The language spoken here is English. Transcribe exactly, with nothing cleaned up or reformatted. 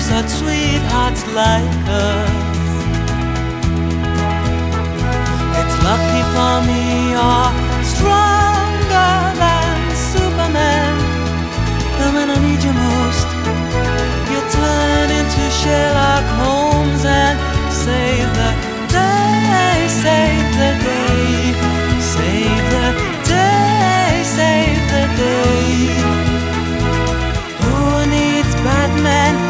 such sweethearts like us. It's lucky for me